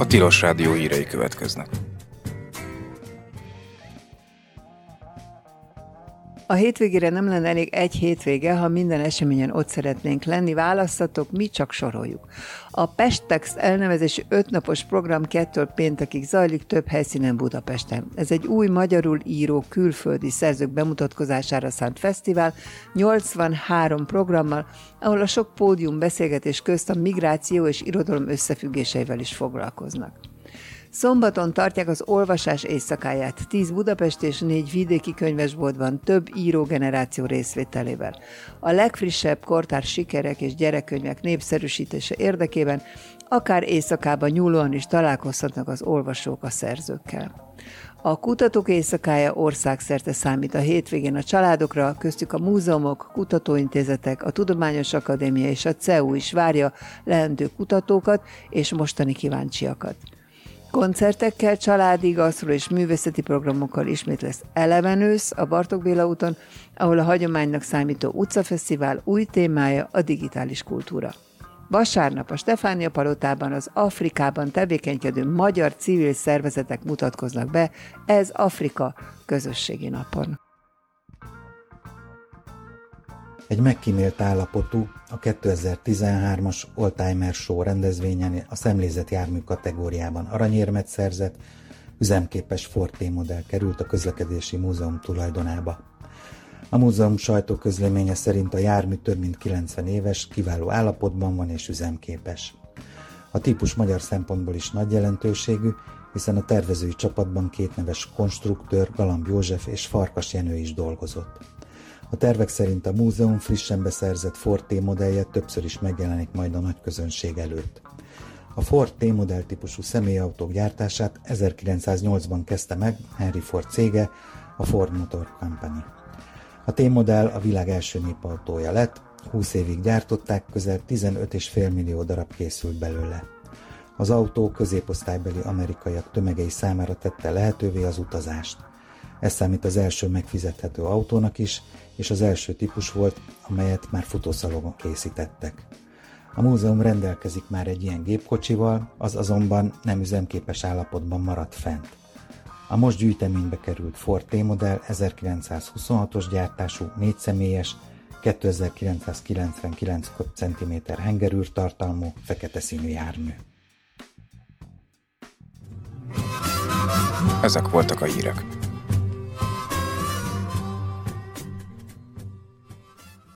Tilos Rádió hírei következnek. A hétvégére nem lenne elég egy hétvége, ha minden eseményen ott szeretnénk lenni. Választatok, mi csak soroljuk. A Pestex elnevezésű 5 napos program 2-től péntekig zajlik több helyszínen Budapesten. Ez egy új magyarul író külföldi szerzők bemutatkozására szánt fesztivál, 83 programmal, ahol a sok pódium beszélgetés közt a migráció és irodalom összefüggéseivel is foglalkoznak. Szombaton tartják az olvasás éjszakáját, 10 budapesti és 4 vidéki könyvesboltban több írógeneráció részvételével. A legfrissebb kortárs sikerek és gyerekkönyvek népszerűsítése érdekében akár éjszakában nyúlóan is találkozhatnak az olvasók a szerzőkkel. A Kutatók Éjszakája országszerte számít a hétvégén a családokra, köztük a múzeumok, kutatóintézetek, a Tudományos Akadémia és a CEU is várja leendő kutatókat és mostani kíváncsiakat. Koncertekkel, családi, gasztro és művészeti programokkal ismét lesz Eleven ősz a Bartók Béla úton, ahol a hagyománynak számító utcafesztivál új témája a digitális kultúra. Vasárnap a Stefánia Palotában az Afrikában tevékenykedő magyar civil szervezetek mutatkoznak be, ez Afrika közösségi napon. Egy megkímélt állapotú, a 2013-as Oldtimer Show rendezvényen a szemlézett jármű kategóriában aranyérmet szerzett, üzemképes Ford T-modell került a Közlekedési Múzeum tulajdonába. A múzeum sajtóközleménye szerint a jármű több mint 90 éves, kiváló állapotban van és üzemképes. A típus magyar szempontból is nagy jelentőségű, hiszen a tervezői csapatban 2 neves konstruktőr, Galamb József és Farkas Jenő is dolgozott. A tervek szerint a múzeum frissen beszerzett Ford T-modellje többször is megjelenik majd a nagy közönség előtt. A Ford T-modell típusú személyautók gyártását 1908-ban kezdte meg Henry Ford cége, a Ford Motor Company. A T-modell a világ első népautója lett, 20 évig gyártották, közel 15,5 millió darab készült belőle. Az autó középosztálybeli amerikaiak tömegei számára tette lehetővé az utazást. Ez számít az első megfizethető autónak is, és az első típus volt, amelyet már futószalagon készítettek. A múzeum rendelkezik már egy ilyen gépkocsival, az azonban nem üzemképes állapotban maradt fent. A most gyűjteménybe került Ford T-modell 1926-os gyártású 4 személyes, 2999 cm hengerűr tartalmú, fekete színű jármű. Ezek voltak a hírek.